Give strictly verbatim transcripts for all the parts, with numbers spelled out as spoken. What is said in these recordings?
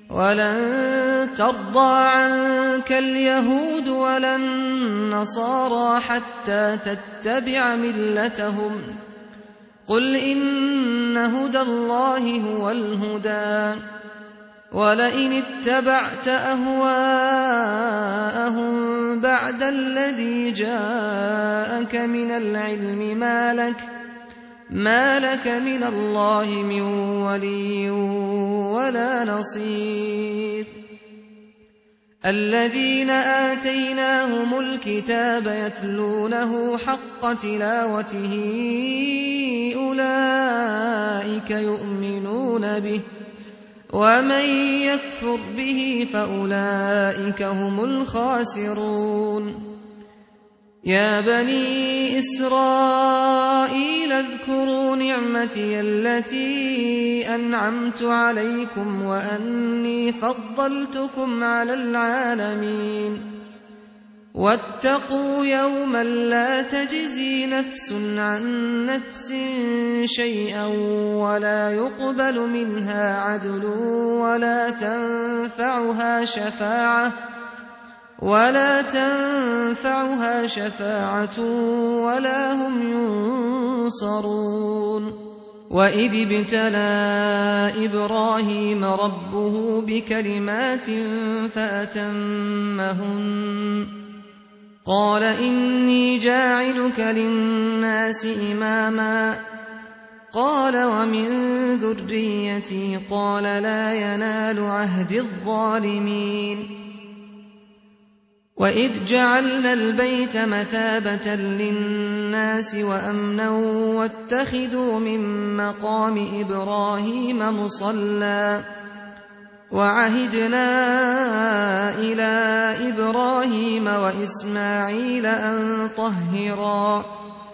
ولن ترضى عنك اليهود ولا النصارى حتى تتبع ملتهم قل إن هدى الله هو الهدى ولئن اتبعت أهواءهم بعد الذي جاءك من العلم ما لك ما لك من الله من ولي ولا نصير. الذين آتيناهم الكتاب يتلونه حق تلاوته أولئك يؤمنون به ومن يكفر به فأولئك هم الخاسرون. يا بني إسرائيل اذكروا نعمتي التي أنعمت عليكم وأني فضلتكم على العالمين. واتقوا يوما لا تجزي نفس عن نفس شيئا ولا يقبل منها عدل ولا تنفعها شفاعة ولا تنفعها شفاعة ولا هم ينصرون. وإذ ابتلى إبراهيم ربه بكلمات فأتمهن قال إني جاعلك للناس إماما قال ومن ذريتي قال لا ينال عهد الظالمين. وإذ جعلنا البيت مثابة للناس وأمنا واتخذوا من مقام إبراهيم مصلى وعهدنا إلى إبراهيم وإسماعيل أن طهرا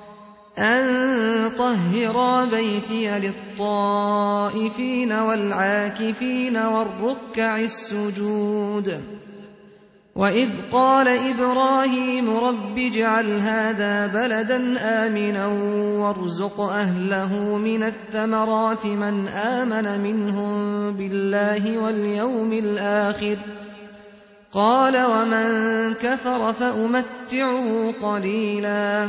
أن طهرا بيتي للطائفين والعاكفين والركع السجود. وإذ قال إبراهيم رب اجعل هذا بلدا آمنا وارزق أهله من الثمرات من آمن منهم بالله واليوم الآخر قال ومن كفر فأمتعه قليلا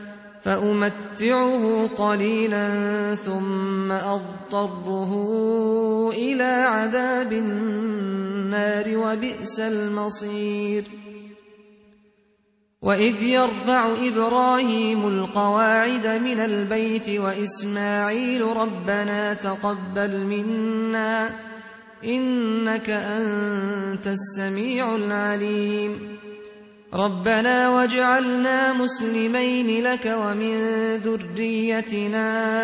فأمتعه قليلا ثم أضطره إلى عذاب النار وبئس المصير. وإذ يرفع إبراهيم القواعد من البيت وإسماعيل ربنا تقبل منا إنك أنت السميع العليم. ربنا واجعلنا مسلمين لك ومن ذريتنا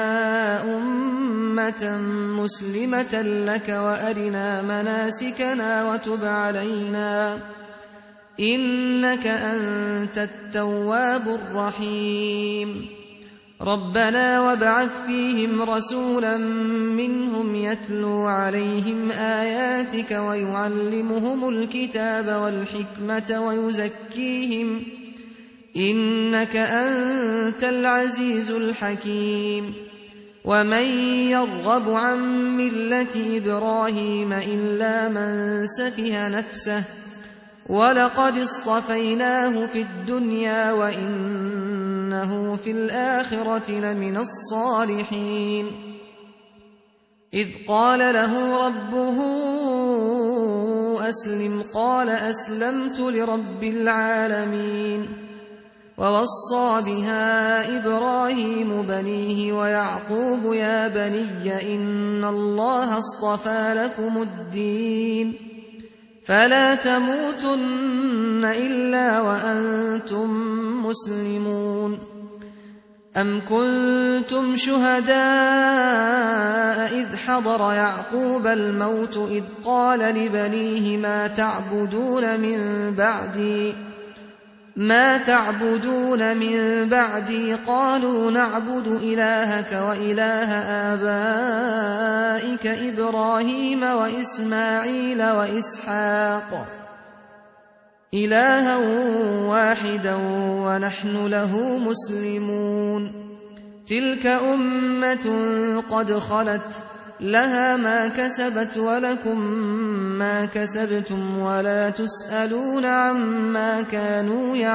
أمة مسلمة لك وأرنا مناسكنا وتب علينا إنك أنت التواب الرحيم. ربنا وابعث فيهم رسولا منهم يتلو عليهم آياتك ويعلمهم الكتاب والحكمة ويزكيهم إنك أنت العزيز الحكيم. ومن يرغب عن ملة إبراهيم إلا من سفه نفسه ولقد اصطفيناه في الدنيا وإنه في الآخرة لمن الصالحين. إذ قال له ربه أسلم قال أسلمت لرب العالمين. ووصى بها إبراهيم بنيه ويعقوب يا بني إن الله اصطفى لكم الدين فلا تموتن إلا وأنتم مسلمون. أم كنتم شهداء إذ حضر يعقوب الموت إذ قال لبنيه ما تعبدون من بعدي ما تعبدون من بعدي قالوا نعبد إلهك وإله آبائك إبراهيم وإسماعيل وإسحاق إلها واحدا ونحن له مسلمون. تلك أمة قد خلت لها ما كسبت ولكم ما كسبتم ولا تسألون عما كانوا يعملون.